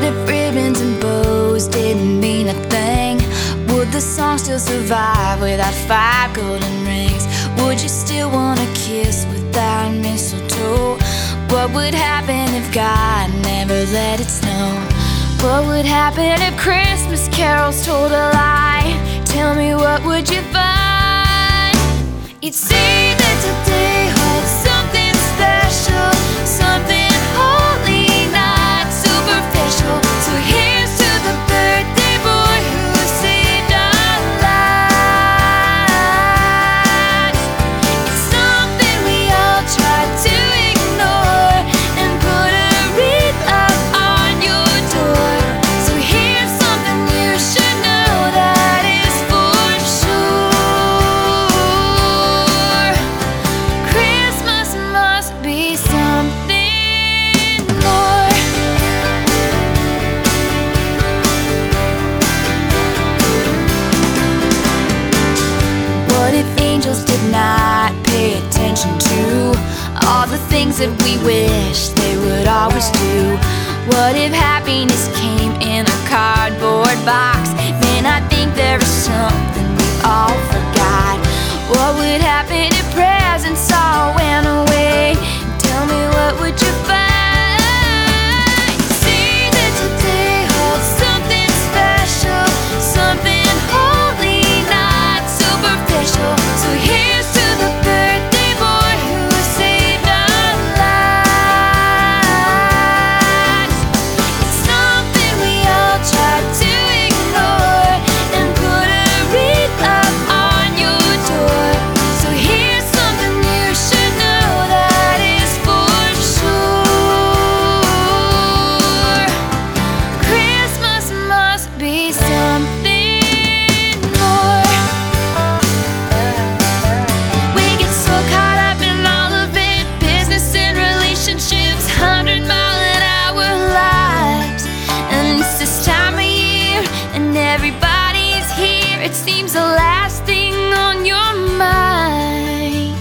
What if ribbons and bows didn't mean a thing? Would the song still survive without 5 golden rings? Would you still want a kiss without mistletoe? What would happen if God never let it snow? What would happen if Christmas carols told a lie? Tell me, what would you find? You'd see that today holds something special, something holy, not superficial. So here's to the birthday boy who saved our lives. It's something we all try to ignore and put a wreath up on your door. So here's something you should know that is for sure. Christmas must be something more. What if angels did not pay attention to all the things that we wish they would always do? What if happiness came in a cardboard box? Man, I think there is something we all forgot. What would happen if presents all went away? Tell me, what would you find? See that today holds something special, something holy, not superficial. So here's to the birthday boy who saved our lives. It's something we all try to ignore and put a wreath up on your door. So here's something you should know that is for sure. Christmas must be something more. We get so caught up in all of it, business and relationships, 100-mile-an-hour lives. And it's this time of year and everybody's here. It seems the last thing on your mind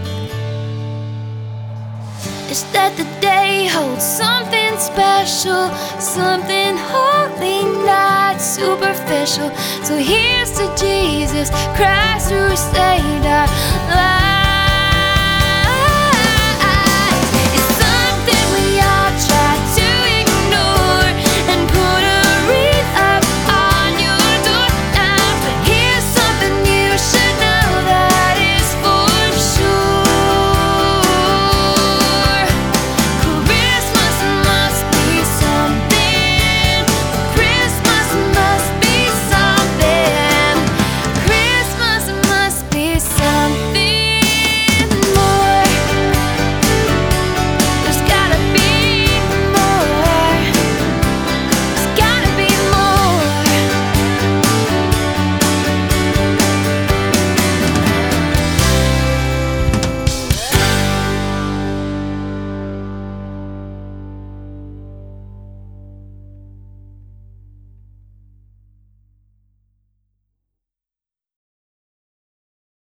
is that the day holds something special, something holy, not superficial. So here's to Jesus Christ who saved our lives.